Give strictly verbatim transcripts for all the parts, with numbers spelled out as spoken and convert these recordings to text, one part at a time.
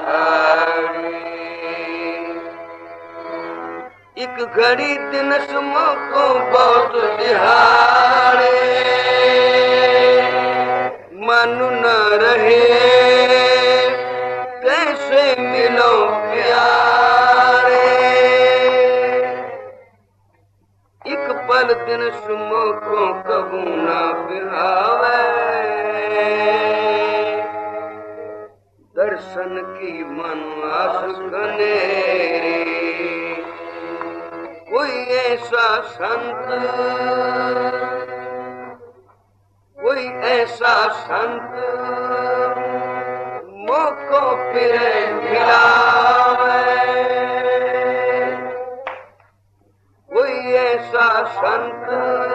दिहाड़ी एक घड़ी दिन को बहुत दिहाड़े मन न रहे कैसे मिलो प्यारे एक पल दिन सुमो को कबू ना बिहावे दर्शन की मन आस कने कोई ऐसा संत कोई ऐसा संत मोको फिर मिलावे कोई ऐसा संत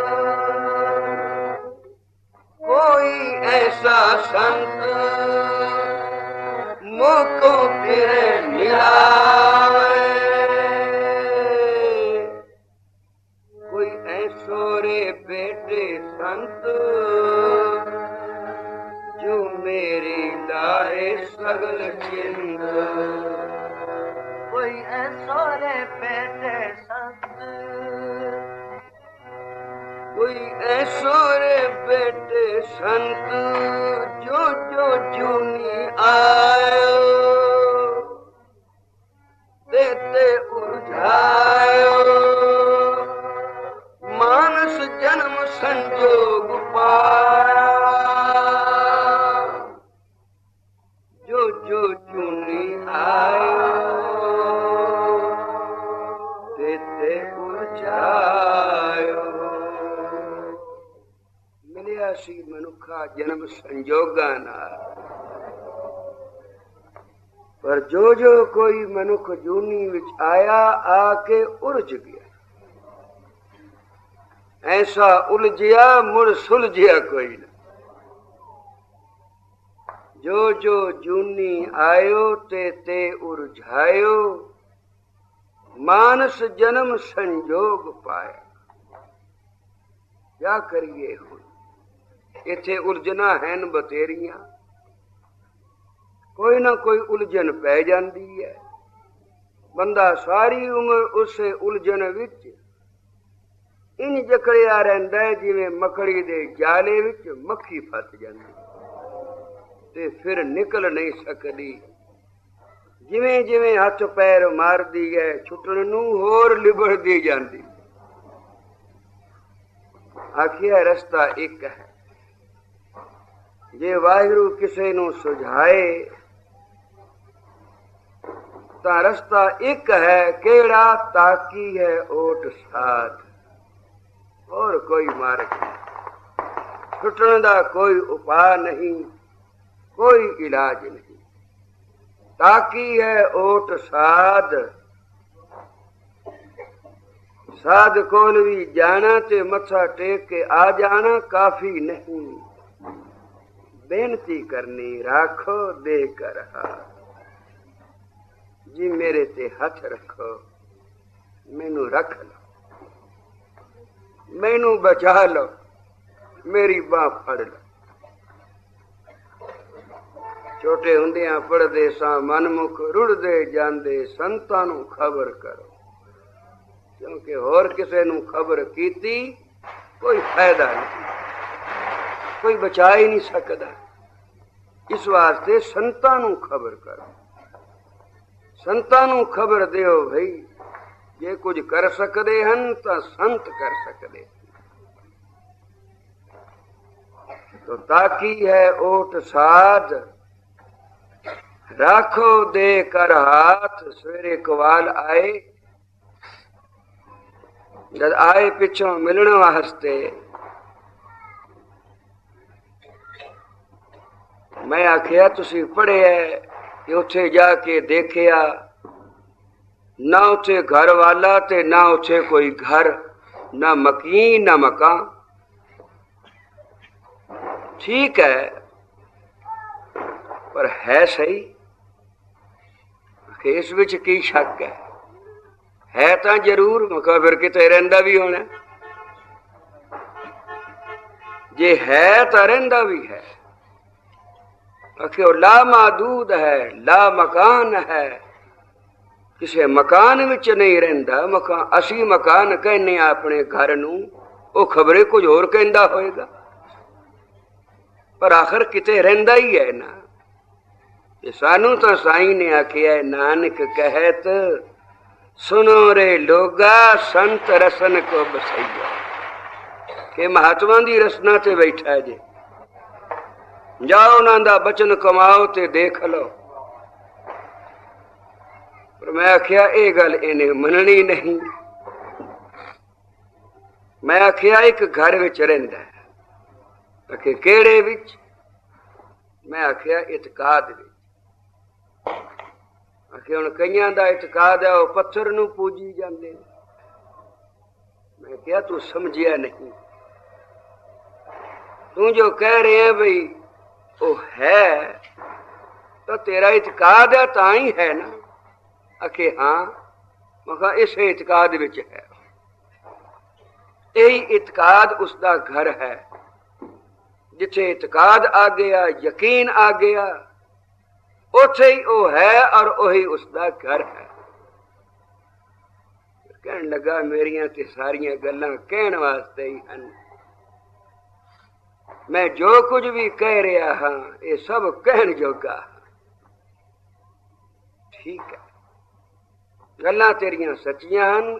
कोई ऐसा संत मोको फिर मिलावे कोई ऐसो रे बेटे संत जो मेरी लाए सगल चिंत कोई ऐसो रे बेटे संत कोई ऐसो रे बेटे संत जो जो जूनी आयो देते उलझायो मानस जन्म संजोग पाया जो जो चुनी आयो देते उलझायो मिलिया सी मनुखा जन्म संजोगा नाल पर जो जो कोई मनुख जूनी विच आया आके उलझ गया ऐसा उलझिया मुड़ सुलझिया कोई ना जो जो जूनी आयो ते ते उलझायो मानस जन्म संजोग पाया क्या करिए हुण इथे उलझना हैन बतेरियां कोई ना कोई उलझन पै जाती है बंदा सारी उम्र उसे उलझन विच इन जकड़िया रहिंदा है जिवें मकड़ी दे जाले विच मक्खी फस जाती ते फिर निकल नहीं सकती जिवें जिवें हथ पैर मारदी है छुटण नूं होर लिबड़दी जाती आखिया रस्ता एक है जे वाहिगुरू किसे नूं सुझाए ता रस्ता एक है केड़ा ताकी है ओट साध और कोई मार्ग नहीं छुटण दा कोई उपाय नहीं कोई इलाज नहीं ताकी है ओट साध साध कोल भी जाना ते मथा टेक के आ जाना काफी नहीं बेनती करनी राखो दे कर हाथ जी मेरे ते हथ रखो मैनू रख लो मैनू बचा लो मेरी बाह फड़ लो छोटे हुंदियां पढ़दे सां मनमुख रुड़दे जांदे संतां नूं खबर करो क्योंकि होर किसे नूं खबर कीती कोई फायदा नहीं कोई बचा ही नहीं सकदा इस वास्ते संतां नूं खबर करो संतां नूं खबर दियो भई जे कुछ कर सकदे हन तां संत कर सकदे तो ताकी है ओट साध राखो दे कर हाथ सवेरे कवाल आए जद आए पिछों मिलने वास्ते मैं आखिया तुसी पढ़े है कि उथे जाके देखिया ना उथे घर वाला ते ना उथे कोई घर ना मकीन ना मकान ठीक है पर है सही इस विच की शक है है तो जरूर मका फिर किते रहिंदा भी होना जे है तो रहिंदा भी है आखियो ला मादूद है, ला मकान है, किसी मकान विच नहीं रहिंदा। मकान असी मकान कहने अपने घर नूं, वो खबरे कुछ होर कहंदा होएगा, पर आखिर किते रहिंदा ही है ना। ये सानू तो साईं ने आखिया नानक कहत सुनो रे लोगा संत रसन को बसैया, के महात्मा दी रसना ते बैठा जे, जाओ उन्हां दा बचन कमाओ ते देख लो। पर मैं आखिया ये गल इन्हें मननी नहीं। मैं आखिया एक घर विच रहिंदा है, आखे केड़े विच? मैं आखिया इतकाद विच। आखे हुण कईयां दा इतकाद है, वो पत्थर नूं पूजी जांदे। मैं क्या तू समझिया नहीं, तू जो कह रहे हैं भाई वो है तो तेरा इतकाद है ताई है ना। आखे हाँ। मखा इस इतकाद विच है, यही इतकाद उसका घर है। जिथे इतकाद आ गया, यकीन आ गया, उथे ही वो है और वही उसका घर है। कहन लगा मेरिया ते सारिया गल्लां कहण वास्ते ही हन, मैं जो कुछ भी कह रहा हाँ ये सब कहन जोगा। ठीक है, गल्लां तेरियां सच्चियां हन,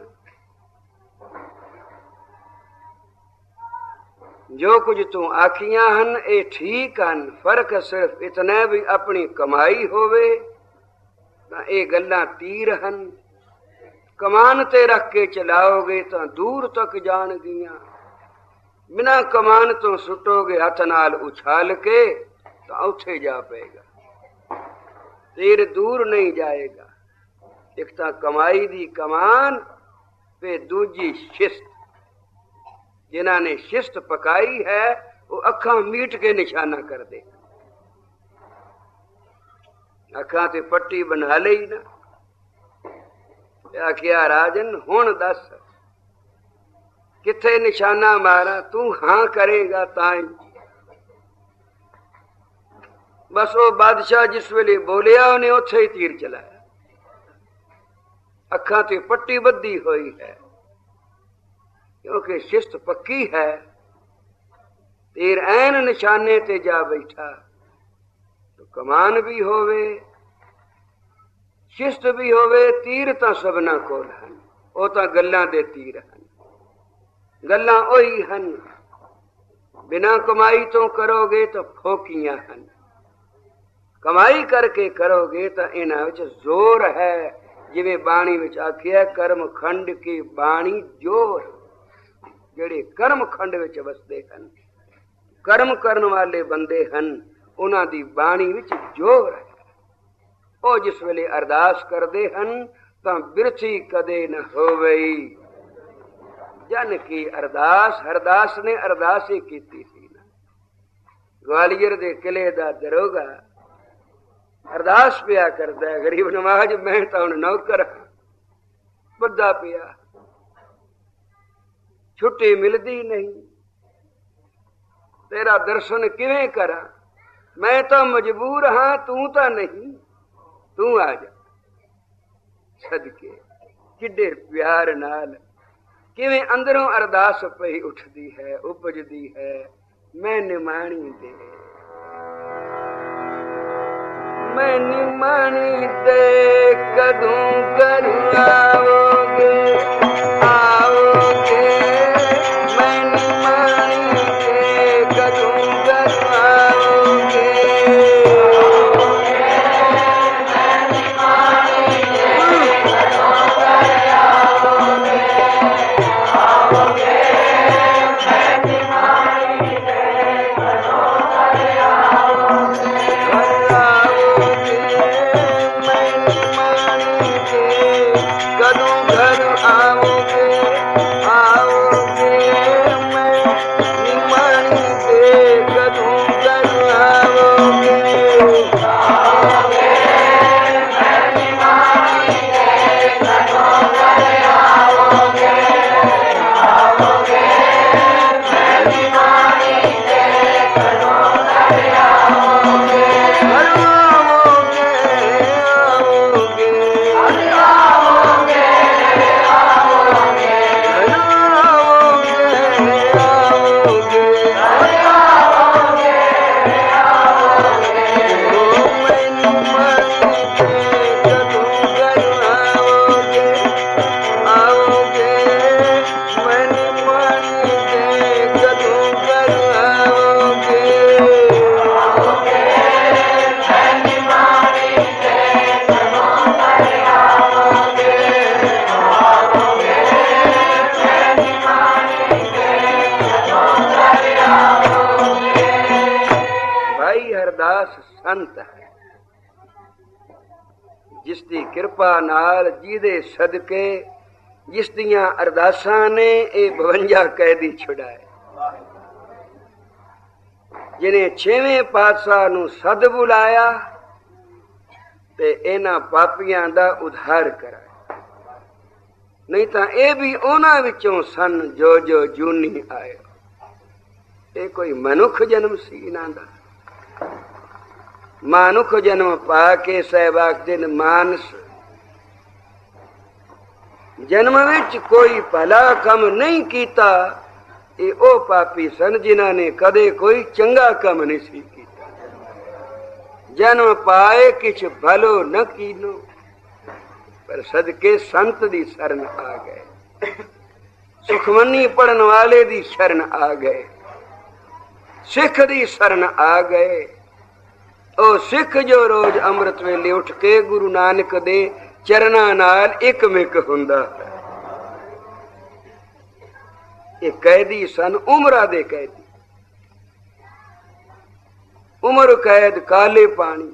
जो कुछ तू आखियां हन ये ठीक हन। फर्क सिर्फ इतना भी अपनी कमाई होवे तां ये गल्लां तीर हन, कमान ते रख के चलाओगे तो दूर तक जान गियां, बिना कमान तो सुटोगे हथ नाल उछाल के तो उठे जा पेगा, तीर दूर नहीं जाएगा। एक तो कमाई दी कमान पे दूजी शिस्त, जिन्हां ने शिस्त पकाई है वो अखा मीट के निशाना कर दे। अखा ते पट्टी बना ली ना, आखिया राजन हुण दस किथे निशाना मारा, तू हाँ करेगा ताई। बस वो बादशाह जिस वेले बोलिया उन्हें उथे ही तीर चलाया। अखा ते पट्टी बद्धी हुई है क्योंकि शिस्त पक्की है। तीर ऐन निशाने ते जा बैठा तो कमान भी होवे, शिस्त भी होवे, तीर तां सबना कोल हन, वो तां गल्लां दे तीर हन, गल्लां ओही हन। बिना कमाई तो करोगे तो फोकियां हन, कमाई करके करोगे तो इन्हां विच जोर है। जिवें बाणी विच आखिया कर्म खंड की बाणी जोर, जेड़े कर्म खंड विच वसदे हन, कर्म करन वाले बंदे हन, उन्हां दी बाणी विच जोर है। ओ जिस वेले अरदास करदे हन तां बिरथी कदे न होवई। जन की अरदास हरदास ने अरदास ही कीती सी ना। ग्वालियर दे किले दा दरोगा अरदास पिया करदा है, गरीब नवाज मैं तो हुण नौकर बद्दा पिया, छुट्टी मिलदी नहीं, तेरा दर्शन किवें करा, मैं तो मजबूर हाँ, तू तो नहीं, तू आ जा सदके। किड्डे प्यार नाल किवें अंदरों अरदास पई उठदी है, उपजदी है, मैं निमाणी दे, मैं निमाणी दे कदों करूं आओगे, आओगे, मैं निमाणी दे कदों करूं आओगे, कदों हरदास संत है, जिसकी कृपा नाल जिहदे सदके जिस दियां अरदासां ने ये बवंजा कैदी छुड़ाए, जिन्हें छेवें पातशाह नूं सद बुलाया ते इन्हां पापियां दा उद्धार कराया। नहीं तां ये भी उन्हां विचों सन जो जो जूनी आए। ये कोई मनुख जन्म सी इन्हां दा। मानुख जन्म पा के सहबाग दिन मानस जन्म विच कोई भला कम नहीं कीता। ये ओ पापी सन जिन्हां ने कदे कोई चंगा कम नहीं सी कीता। जन्म पाए किछ भलो न कीनो, पर सदके संत दी शरण आ गए, सुखमनी पढ़न वाले दी शरण आ गए, सिख दी शरण आ गए। ओ सिख जो रोज अमृत वेले उठ के गुरु नानक दे चरना नाल एक मिक हुंदा है। ये कैदी सन उमरा दे कैदी, उम्र कैद काले पानी।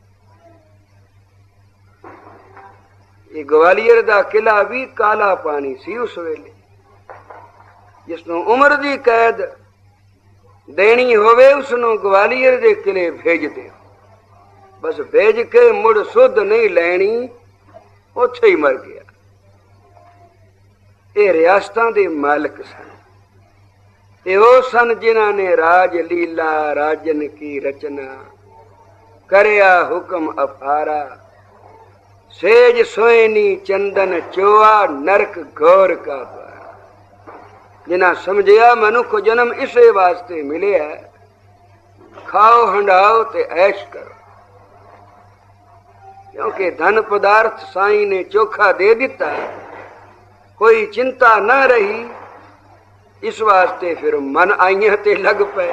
ये ग्वालियर दा किला भी काला पानी सी उस वेले। जिसनों उम्र दी कैद देनी होवे उसनों ग्वालियर दे किले भेज दे, बस भेज के मुड़ सुध नहीं लैनी, उत्थे ही मर गया। ये रियासतां दे मालिक सन। ये वो सन जिन्हां ने राज लीला राजन की रचना, करया हुक्म अपारा, सेज सोयनी चंदन चोआ नरक घोर का द्वारा। जिन्हां समझिया मनुख जन्म इसे वास्ते मिले है, खाओ हंडाओ ते ऐश करो। क्योंकि धन पदार्थ साईं ने चोखा दे दिता, कोई चिंता न रही। इस वास्ते फिर मन आइया ते लग पे।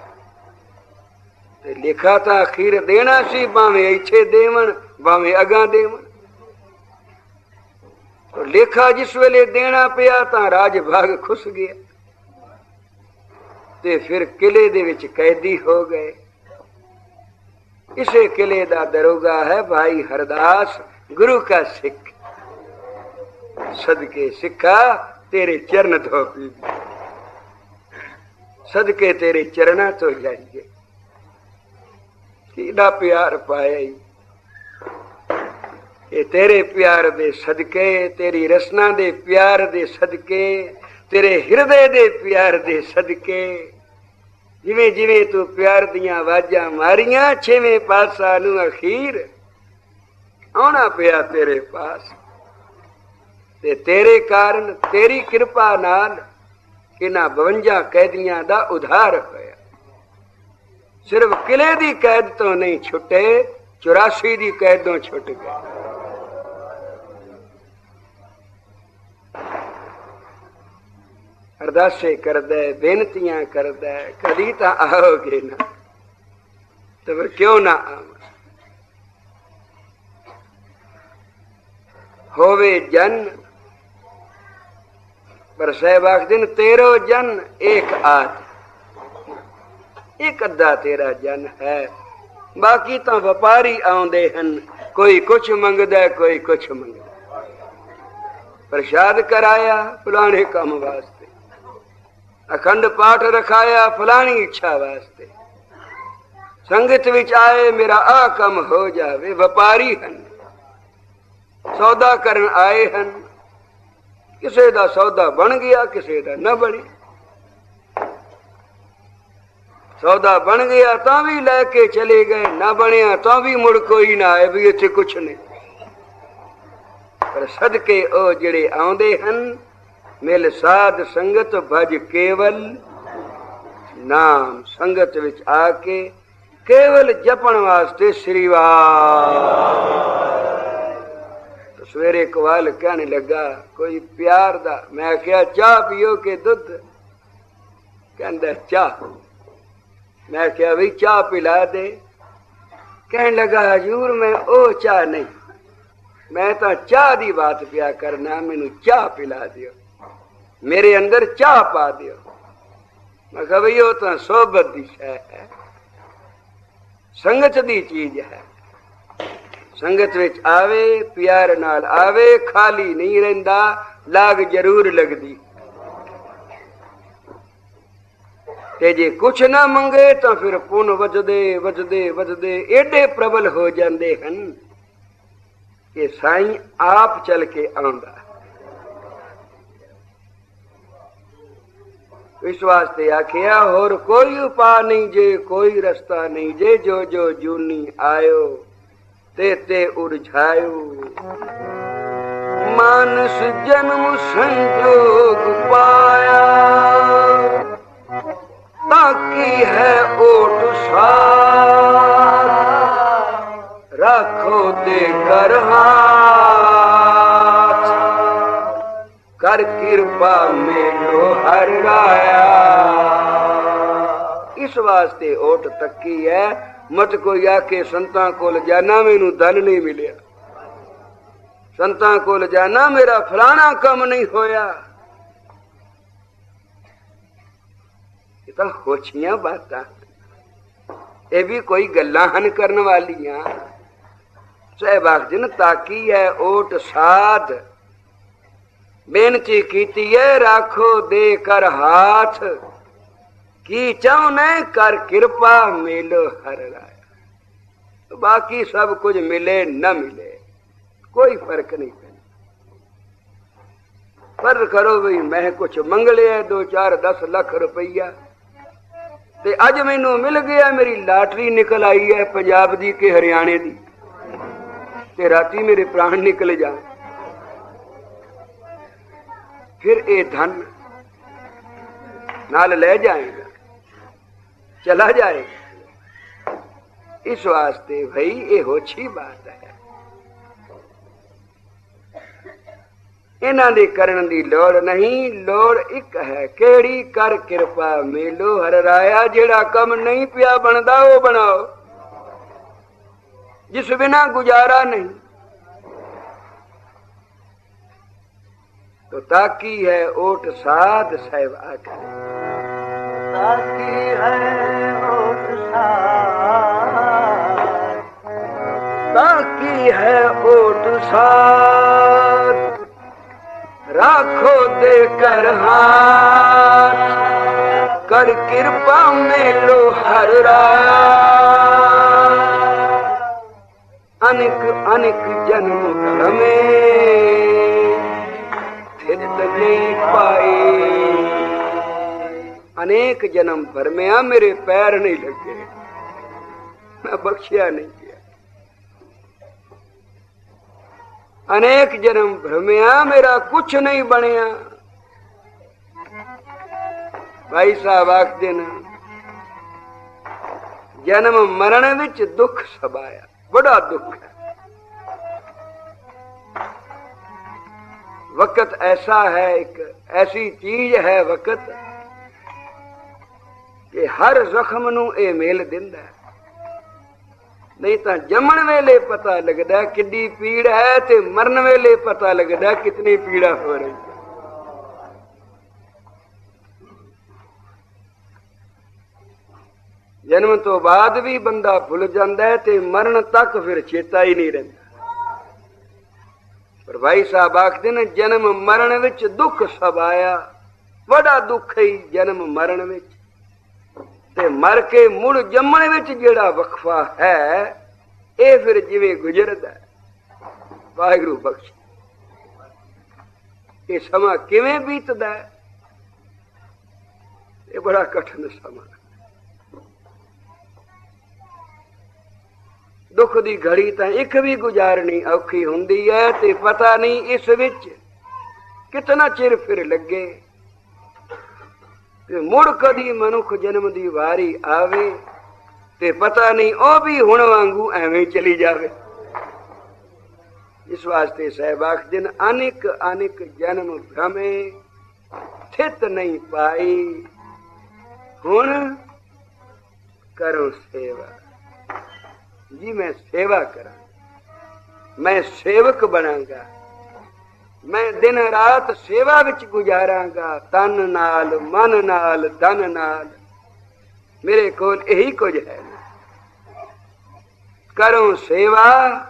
ते लिखा था अखीर देना सी, भावे इथे देवन भावे अगा देवन। तो लेखा जिस वेले देना पिया तां राज भाग खुस गया, ते फिर किले दे विच कैदी हो गए। इसे किले दा दरोगा है भाई हरदास, गुरु का सिख। सदके सिखा तेरे चरण धोपी, सदके तेरे चरणा तो जाइए। किड़ा प्यार पाया ही ये तेरे प्यार दे सदके, तेरी रसना दे प्यार दे सदके, तेरे हृदय दे प्यार दे सदके। जिवें जिवें तू प्यार दियां आवाजां मारियां, छेवें पातशाह नूं अखीर आउणा पिया तेरे पास। ते तेरे कारण तेरी कृपा नाल इन्हां बवंजा कैदियां दा उद्धार होया। सिर्फ किले दी कैद तो नहीं छुटे, चौरासी दी कैदों छुट गए। अरदासे करदा है, बेनतियां करदा है, कदी तां आओगे ना, तो फिर क्यों ना आव। होवे जन पर सहबाग दिन तेरो जन एक आद, एक अद्धा तेरा जन है। बाकी तो व्यापारी आउंदे हन, कोई कुछ मंगदा कोई कुछ मंगदा। प्रसाद कराया फलाने काम वास्ते, अखंड पाठ रखाया फलानी इच्छा वास्ते, संगत विच आए मेरा आ कम हो जावे। व्यापारी हन, सौदा करन आए हन। किसे दा सौदा बन गया, किसे दा न बने। सौदा बन गया तो भी लैके चले गए, ना बनया तो भी मुड़ कोई ना आए भी इत्थे कुछ नहीं। पर सदके ओ जिहड़े आउंदे हन, मिल साध संगत भज केवल नाम। संगत विच आके केवल जपण वास्ते श्री तो सवेरे कवाल कहने लगा कोई प्यार दा। मैं क्या चाह पियो के दुध? कहंदा चाह। मैं क्या भी चाह पिला दे? कहने लगा हजूर मैं ओ चाह नहीं, मैं तो चाह दी बात पिया करना, मैनू चाह पिला दियो, मेरे अंदर चाह पा दियो। मैं कहा भाई वो तो सोबत दी शय है, संगत दी चीज है। संगत विच आवे, प्यार नाल आवे, खाली नहीं रहिंदा, लाग जरूर लगदी। ते जे कुछ ना मंगे तो फिर पुन वजदे वजदे वजदे एडे प्रबल हो जाते हैं कि साईं आप चल के आंदा। इस वास्ते आखिया होर कोई उपा नहीं जे, कोई रास्ता नहीं जे, जो जो जूनी आयो ते ते उलझायो। मानस जन्म संजोग पाया, ताकि है ओट साथ, रखो दे कर हाथ, कर कृपा मेलो हर राया। इस वास्ते ओट तकी है, मत कोई आके संतां कोल जाना मैनू धन नहीं मिलिया, संतां कोल जाना मेरा फलाना कम नहीं होया। तो होछियां बातां, ये भी कोई गल्लां हन करन वालियां। सहबाग जिन ताकी है ओट साध, बेनती कीती है राखो दे कर हाथ, की चाहने कर कृपा मेलो हर राया। बाकी सब कुछ मिले न मिले कोई फर्क नहीं पैंदा। पर करो भी मैं कुछ मंग लिया दो चार दस लाख रुपया, ते अज मैनू मिल गया, मेरी लाटरी निकल आई है पंजाब दी के हरियाणे दी, ते राती मेरे प्राण निकल जाए, फिर ये धन नाल ले जाएगा, चला जाएगा। इस वास्ते भाई ये होछी बात है, इन्हां दे करन दी लोड़ नहीं। लोड़ एक है, केड़ी कर कृपा मेलो हर राया। जेड़ा कम नहीं पिया बनदा वो बनाओ, जिस बिना गुजारा नहीं। तो ताकी है ओट साध साहिब आखिर, ताकी है ओट साध, ताकी है ओट साध, राखो दे कर हाथ, कर कृपा मेलो हर राया। अनेक अनेक जन्म भ्रमे फिर नहीं पाए, अनेक जन्म भरमिया मेरे पैर नहीं लगे, मैं बख्शिया नहीं किया। अनेक जन्म भ्रमिया मेरा कुछ नहीं बनिया। भाई साहब आखदे न जन्म मरण विच दुख सबाया, बड़ा दुख है। वक्त ऐसा है, एक ऐसी चीज है वक्त कि हर जख्म नू ए मेल दिंदा है। नहीं तो जमन वेले पता लगता किड्डी पीड़ है, ते मरन वेले पता लगता कितनी पीड़ा हो रही है। जन्म तो बाद भी बंदा भुल जाता है, ते मरण तक फिर चेता ही नहीं रहता। पर भाई साहब आखते ने जन्म मरण विच दुख सब आया, बड़ा दुख है जन्म मरण विच। ते मर के मुड़ जमण विच जेड़ा वक्फा है, ये फिर जिवें गुजरदा है। वाहिगुरू बख्श, ये समा किवें बीतदा है, ये बड़ा कठिन समा। दुख दी घड़ी तां एक भी गुजारनी औखी हुंदी है, ते पता नहीं इस विच कितना चिर फिर लगे। ते मुड़ कदी मनुख जन्म दी वारी आवे, ते पता नहीं ओ भी हुण वांगू एवें चली जावे। इस वास्ते सहबाख दिन अनेक अनेक जन्म भ्रमे स्थित नहीं पाई, हुण करो सेवा जी। मैं सेवा करा, मैं सेवक बनांगा, मैं दिन रात सेवा विच गुजारांगा, तन नाल मन नाल धन नाल। मेरे कोल यही कुछ है। करो सेवा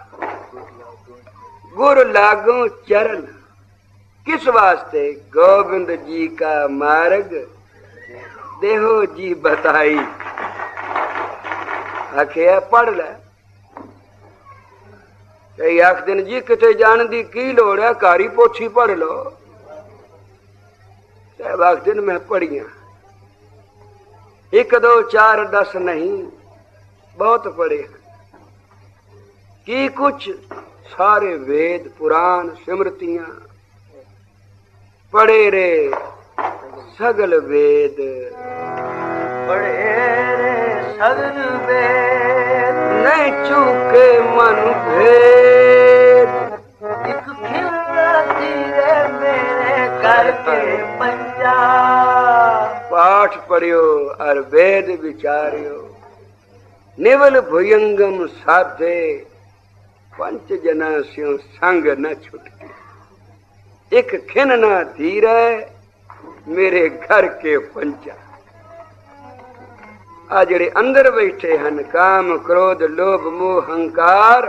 गुर लागो चरण। किस वास्ते? गोविंद जी का मार्ग देहो जी बताई। आखिया पढ़ ले। कई आख दिन जी किते जान दी की लोड़ है, कारी पोथी पढ़ लो। साहब आख दिन मैं पढ़िया, एक दो चार दस नहीं, बहुत पढ़े की कुछ सारे वेद पुराण सिमरतियां पढ़े रे सगल वेद, पढ़े रे सगल वेद, नहीं चूके मन भेद। एक खिलती रे मेरे करके पंजा। पाठ पढ़ियो और वेद विचारियो, निवल भुयंगम साधे, पंच जना स्यों संग न छुटके। एक खिन ना धीरे मेरे घर के पंचा। आ जेड़े अंदर बैठे हन काम क्रोध लोभ मोह हंकार,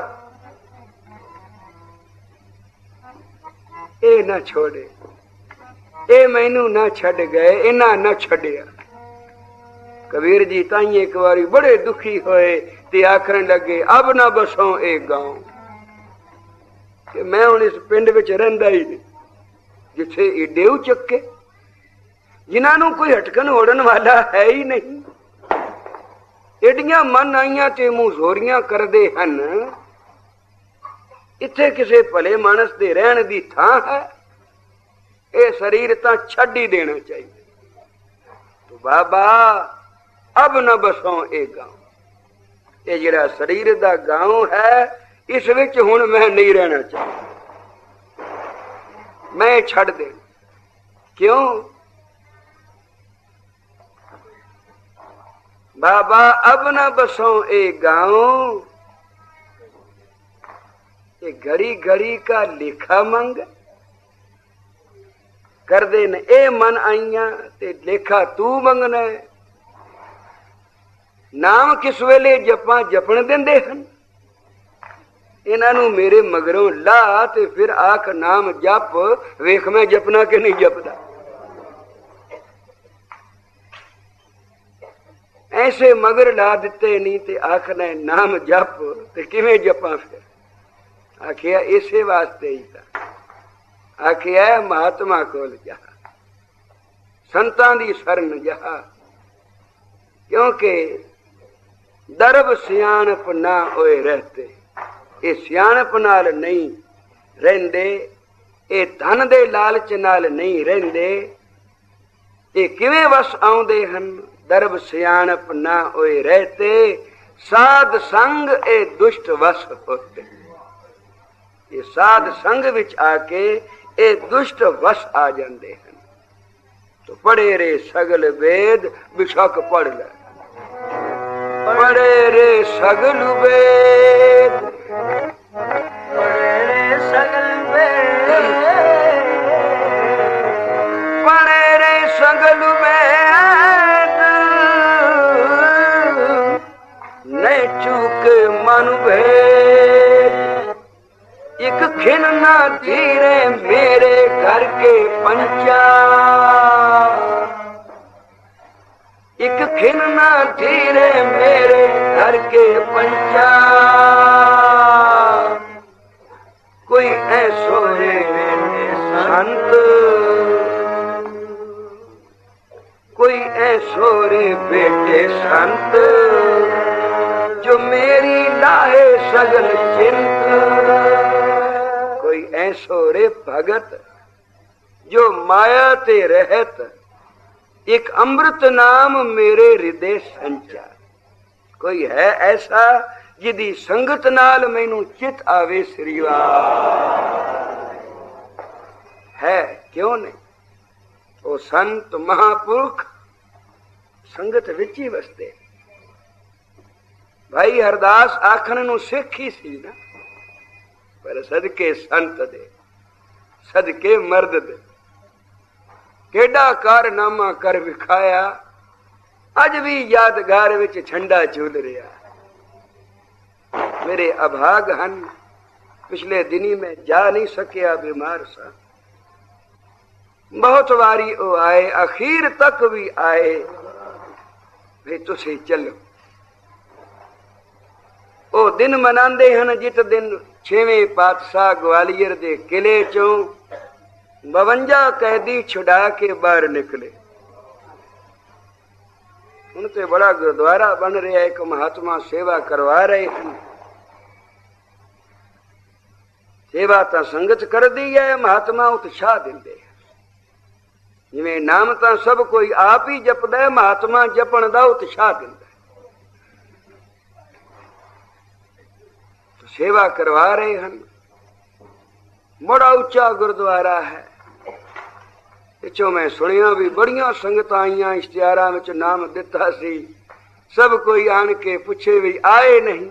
ए न छोड़े, ए मैनू न छड़ गए, इना न छड़िया। कबीर जी ताई एक बारी बड़े दुखी होए ते आखन लगे अब ना बसो ए गांव, कि मैं हुण इस पिंड विच रहिंदा ही नहीं जिथे ईडेऊ चक्के, जिन्हां कोई हटकन होड़न वाला है ही नहीं। एडियां मन आईयां ते मुंहजोरियां करदे हन, इत्थे किसे भले मानस दे रहण दी थां है? ये शरीर तां छड्ड ही देना चाहिए। तो बाबा अब न बसो ए गांव, ये जिहड़ा शरीर दा गांव है इस विच हुण मैं नहीं रहना चाहता, मैं छड्ड दे। क्यों बाबा अब न बसो ए गांव, ये घड़ी घड़ी का लेखा मंग कर दे न। ए मन आईया ते लेखा तू मंगना है। नाम किस वेले जपा जपन देंदे हन, इन्हां नूं मेरे मगरों ला ते फिर आख नाम जप, वेख मैं जपना कि नहीं जपदा। ऐसे मगर ला दिते नहीं ते आखना नाम जप ते किवें जपा। फिर आखिया इसे वास्ते ही था, आखिया महात्मा कोल जा, संतां दी शरण जा, क्योंकि दरब सियाणप ना होए रहते। ये सियाणप नाल नहीं रहंदे, ये धन दे लालच नाल नहीं रहंदे, ये किवें वस आउंदे हन? दरब सियाणप ना होए रहते, साध संग ए दुष्ट वस होते। ये साध संग विच आके ए दुष्ट वस आ जाते हैं। तो पढ़े रे सगल वेद, बिशक पढ़ ले, पढ़े रे सगल वेद, पढ़े रे सगल वेद, पढ़े रे सगल वेद, नहीं चूके मन भेद। एक खिन ना धीरे मेरे घर के पंचा, एक खिन ना धीरे मेरे घर के पंचा। कोई ऐसो रे संत, कोई ऐसो रे बेटे संत, जो मेरी लाए सगल चिंत। कोई ऐसो रे भगत जो माया ते रहत, एक अमृत नाम मेरे हृदय संचा। कोई है ऐसा जिदी संगत नाल मैनू चित आवे श्रीवा है? क्यों नहीं? वो संत महापुरुष संगत विच ही वसते। भाई हरदास आखन नू सिख ही सी ना, पर सदके संत दे, सदके मर्द दे केड़ा कारनामा कर विखाया, अज भी यादगार विच झंडा झूल रहा। मेरे अभाग हन, पिछले दिनी में जा नहीं सकिया बीमार सा। बहुत वारी ओ आए, अखीर तक भी आए, वे तुसी चलो। ओ दिन मनांदे हन जित दिन छेवें पातशाह ग्वालियर दे किले चों बवंजा कैदी छुड़ा के बाहर निकले। उनते बड़ा गुरुद्वारा बन रहा है, एक महात्मा सेवा करवा रहे हैं। सेवा तो संगत कर दी है, महात्मा उत्साह देंगे। जिवें नाम तो सब कोई आप ही जपदा है, महात्मा जपण दा उत्साह देंदा। तो सेवा करवा रहे हैं। बड़ा उच्चा गुरुद्वारा है। पिछों मैं सुनिया भी बड़िया संगत आईया, इश्तिहारां विच नाम दिता सी, सब कोई आन के पुछे भी आए नहीं।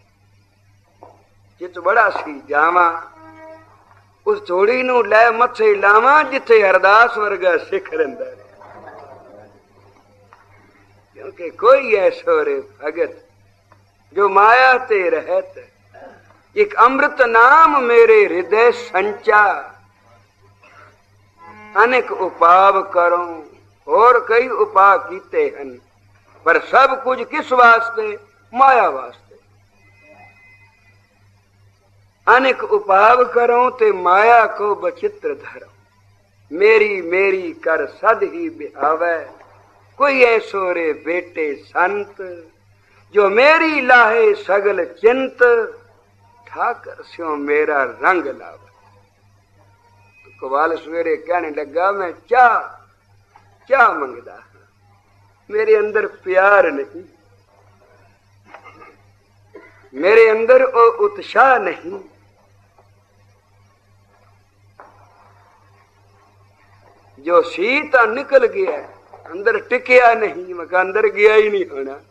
जित बड़ा सी जावा, उस थोड़ी नूं लै मथे लावां जिथे अरदास वर्गा सिख रहिंदा है। क्योंकि कोई ऐसो रे भगत जो माया ते रहत, एक अमृत नाम मेरे हृदय संचा। अनेक उपाव करो, और कई उपाय कीते हैं, पर सब कुछ किस वास्ते? माया वास्ते। अनेक उपाव करो ते माया को बचित्र धरो। मेरी मेरी कर सद ही बिहावे, कोई ऐसो रे बेटे संत, जो मेरी लाहे सगल चिंत, ठाकर स्यों मेरा रंग लावे। कवाल सवेरे कहने लगा, मैं चाह चाह मंगदा, मेरे अंदर प्यार नहीं, मेरे अंदर ओ उत्साह नहीं। जो सीता निकल गया, अंदर टिकया नहीं, मगर अंदर गया ही नहीं होना।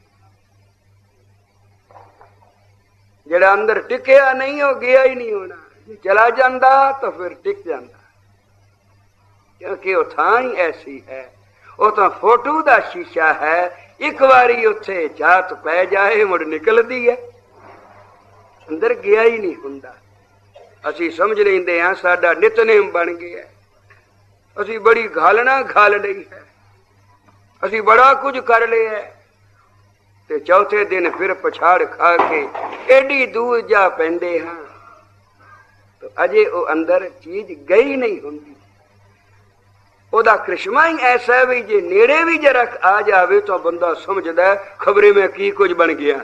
जड़ा अंदर टिकया नहीं, हो गया ही नहीं होना। चला जाता तो फिर टिक जाता, क्योंकि वो थां ही ऐसी है। वो तो फोटो का शीशा है, एक बारी उत्थे जात पै जाए मुड़ निकलती है, अंदर गया ही नहीं हुंदा। असी समझ लेंदे हां साडा नितनेम बन गया, असी बड़ी घालना घाल लई है, असी बड़ा कुछ कर लिया है, ते चौथे दिन फिर पछाड़ खा के एडी दूर जा पैंदे हां, तो अजे वो अंदर चीज गई नहीं होंगी। ओदा करिश्मा ही ऐसा है भी जे नेड़े भी जरा आ जावे तो बंदा समझदा खबरे में की कुछ बन गया।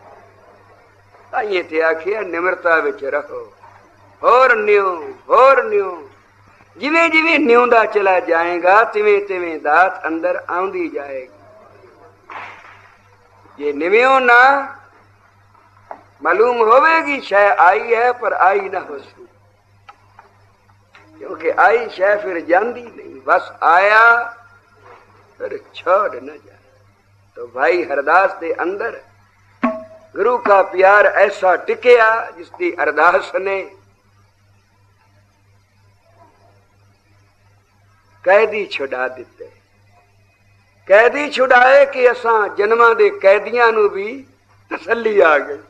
ताइए ते आखिया निमरता विच रहो, होर न्यो होर न्यो। जिवें जिवें न्योंदा चला जाएगा तिवें तिवें दात अंदर आउंदी जाएगी। ये निव्यों ना मालूम होवेगी शय आई है, पर आई ना हो सी, क्योंकि आई शय फिर जाती नहीं। बस आया फिर छोड़ न जाए। तो भाई हरदास के अंदर गुरु का प्यार ऐसा टिकया जिसकी अरदास ने कैदी छुड़ा दिते। कैदी छुड़ाए कि असा जन्मां दे कैदियां नूं भी तसल्ली आ गई।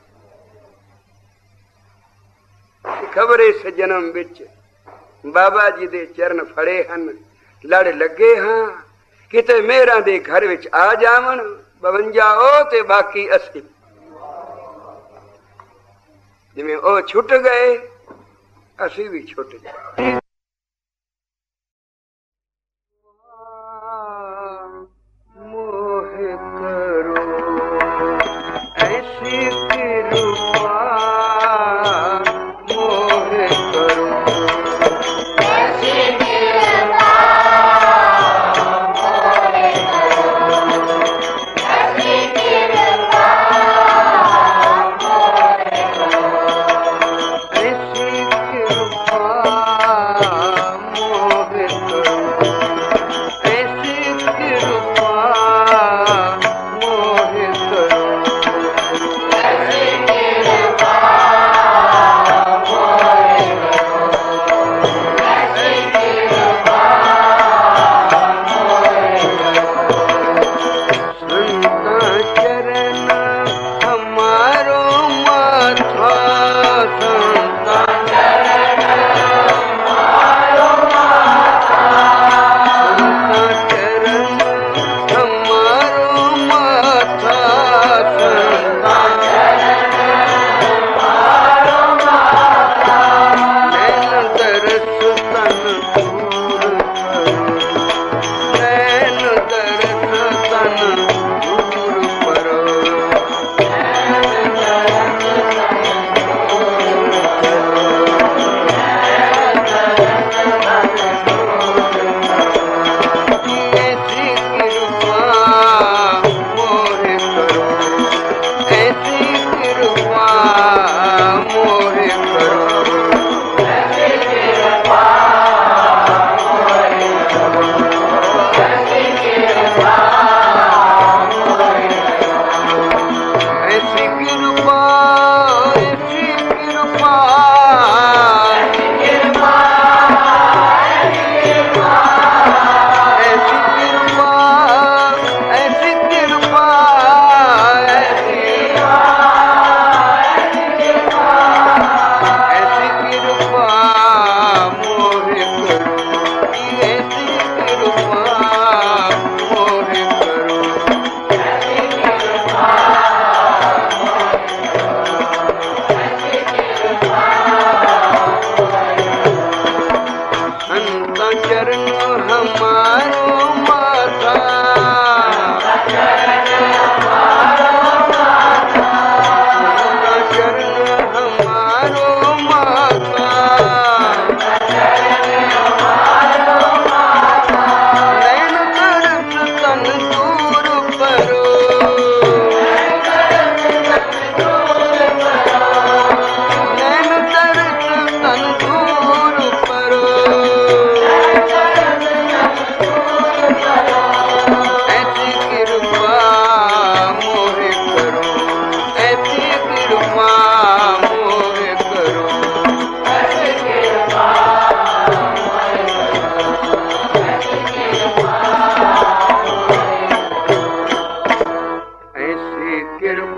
खबर इस जन्म विच बाबा जी दे चरण फड़े हन, लड़ लगे हाँ, किते मेहरां दे घर विच आ जावन, बवंजा ओ ते बाकी असी। जिवें ओ छुट गए असी भी छुट गए। कृपा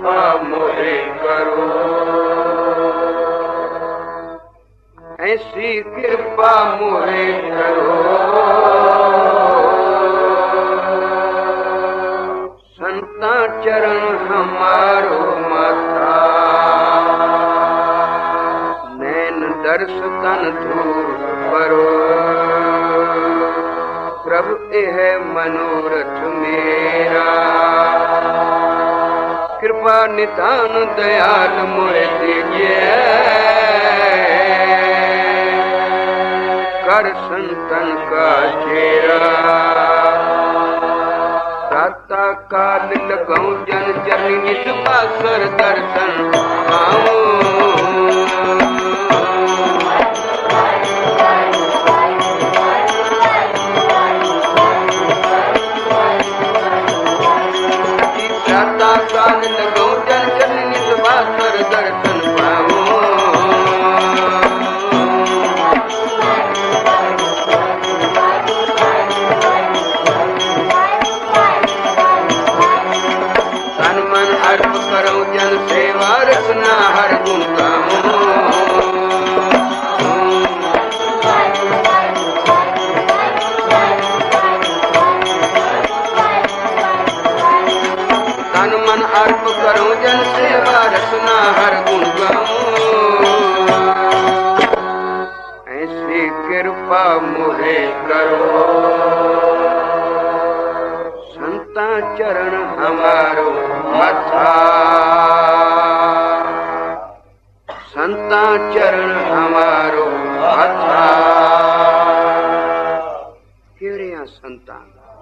कृपा मोहे करो, ऐसी कृपा मोहे करो, संता चरण हमारो माथा, नैन दर्श तन धूर करो, प्रभु यह मनोरथ मेरा, कृपा निधान दयाल मोहे दीजिए, कर संतन का चेरा, प्रातः काल लगाऊं जन चरण नित बासर दर्शन पाऊं, प्रातः काल लगाऊं जन चरण नित बासर दर्शन पाऊं, अर्प करो जन सेवा रचना हर गुण गाऊं, तन मन अर्प करो जन सेवा रचना हर गुण गाऊं, ऐसी कृपा मोहे करो, संता चरण हमारो मथा, संता चरण हमारो मथा, ਕਿਹੜਿਆਂ ਸੰਤਾਂ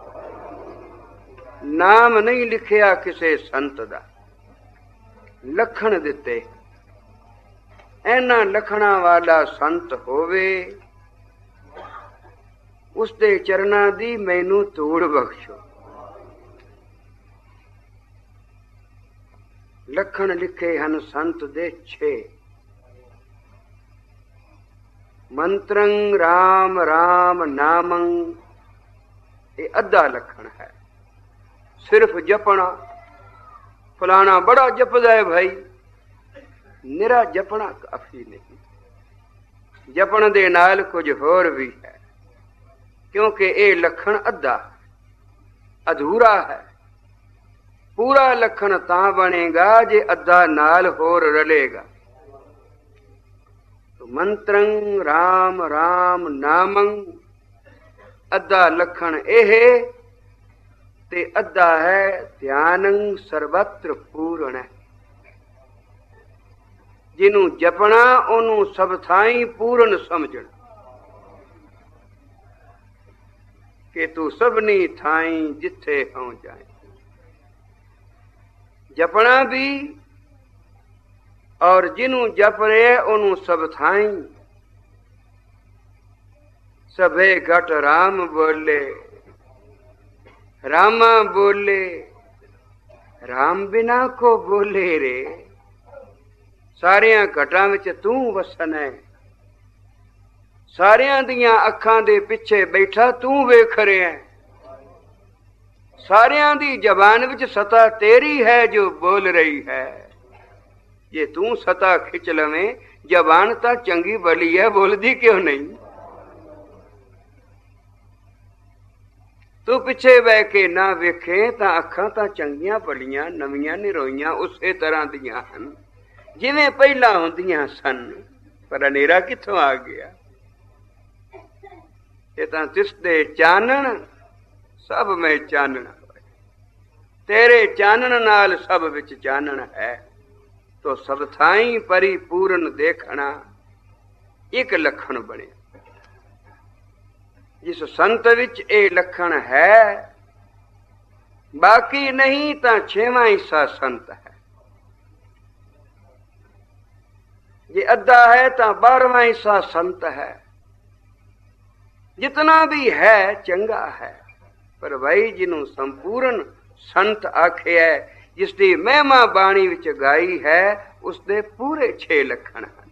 ਨਾਮ ਨਹੀਂ ਲਿਖਿਆ ਕਿਸੇ ਸੰਤ ਦਾ, ਲਖਣ ਦਿੱਤੇ, ਇਹਨਾਂ ਲਖਣਾਂ ਵਾਲਾ ਸੰਤ ਹੋਵੇ, ਉਸਦੇ ਚਰਨਾਂ ਦੀ ਮੈਨੂੰ ਧੂੜ ਬਖਸ਼ੋ। लखन लिखे हन संत दे छे, मंत्रं राम राम नामं, ये अद्धा लखन है। सिर्फ जपना, फलाना बड़ा जपदा है भाई, निरा जपना काफी नहीं, जपन दे नाल कुछ होर भी है, क्योंकि ये लखन अद्धा अधूरा है। पूरा लखन तां बनेगा जे अद्धा नाल होर रलेगा। तो मंत्रं राम राम नामं, अद्धा लखन एह ते अद्धा है ध्यानं सर्वत्र पूर्ण। जिन्हू जपना ओनू सब थाई पूर्ण समझना, कि तू सबनी थाई जिथे हों जाए। जपना भी और जिन्हू जप रहे ओनू सब थाई, सभे घट राम बोले, रामा बोले, राम बिना को बोले रे, सारियां घटां विच तू वसन है, सारियां दियां अखां दे पिछे बैठा तू वेख रहा है, सारियां दी जबान विच सता तेरी है जो बोल रही है। जे तू सता खिच लवें, जबान तां चंगी भली है, बोलदी क्यों नहीं? तू पिछे बह के ना वेखे तां अखां तां चंगियां भलियां नवीआं निरोईआं उसे तरह दियां हन जिवें पहिलां हुंदियां सन, पर हनेरा कित्थों आ गया? ये तां तिसदे चानण सब में चानना, तेरे चानन नाल सब विच चानन है। तो सब थाई परिपूर्ण देखना एक लखन बने। जिस संत विच ए लखन है, बाकी नहीं तां छेवां हिस्सा संत है। जे अद्धा है तां बारहवां हिस्सा संत है। जितना भी है चंगा है, पर भाई जिन्हों संपूर्ण संत आखे है, जिसकी महिमा बाणी विच गाई है, उसके पूरे छे लखन हैं।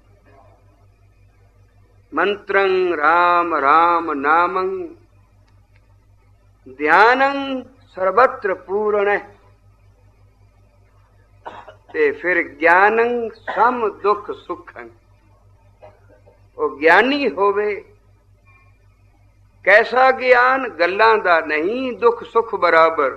मंत्रं राम राम नामं, ध्यानं सर्वत्र पूर्ण। ਤੇ ਫਿਰ ਗਿਆਨੰ ਸਮ ਦੁੱਖ ਸੁਖੰ। ਉਹ ਗਿਆਨੀ ਹੋਵੇ। ਕੈਸਾ ਗਿਆਨ? ਗੱਲਾਂ ਦਾ ਨਹੀਂ, ਦੁੱਖ ਸੁਖ ਬਰਾਬਰ।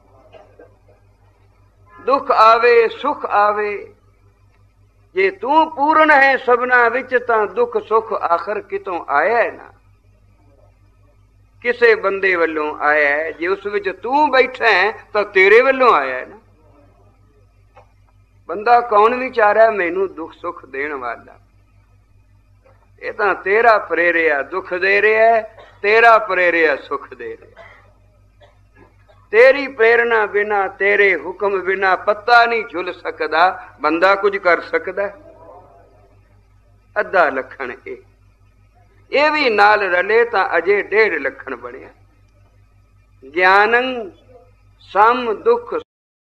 ਦੁੱਖ ਆਵੇ ਸੁਖ ਆਵੇ, ਜੇ ਤੂੰ ਪੂਰਨ ਹੈ ਸਭਨਾ ਵਿੱਚ ਤਾਂ ਦੁੱਖ ਸੁਖ ਆਖਰ ਕਿਤੋਂ ਆਇਆ ਨਾ, ਕਿਸੇ ਬੰਦੇ ਵੱਲੋਂ ਆਇਆ। ਜੇ ਉਸ ਵਿੱਚ ਤੂੰ ਬੈਠਾ ਹੈ ਤਾਂ ਤੇਰੇ ਵੱਲੋਂ ਆਇਆ ਨਾ। ਬੰਦਾ ਕੌਣ ਵਿਚਾਰਿਆ ਮੈਨੂੰ ਦੁੱਖ ਸੁੱਖ ਦੇਣ ਵਾਲਾ? ਇਹ ਤਾਂ ਤੇਰਾ ਪ੍ਰੇਰਿਆ ਦੁੱਖ ਦੇ ਰਿਹਾ, ਤੇਰਾ ਪ੍ਰੇਰਿਆ ਸੁੱਖ ਦੇ ਰਿਹਾ। ਤੇਰੀ ਪ੍ਰੇਰਣਾ ਬਿਨਾ, ਤੇਰੇ ਹੁਕਮ ਬਿਨਾ ਪੱਤਾ ਨਹੀਂ ਝੁੱਲ ਸਕਦਾ। ਬੰਦਾ ਕੁਝ ਕਰ ਸਕਦਾ? ਅੱਧਾ ਲੱਖਣ ਇਹ ਇਹ ਵੀ ਨਾਲ ਰਲੇ ਤਾਂ ਅਜੇ ਡੇਢ ਲੱਖਣ ਬਣਿਆ। ਗਿਆਨੰ ਸਮ ਦੁੱਖ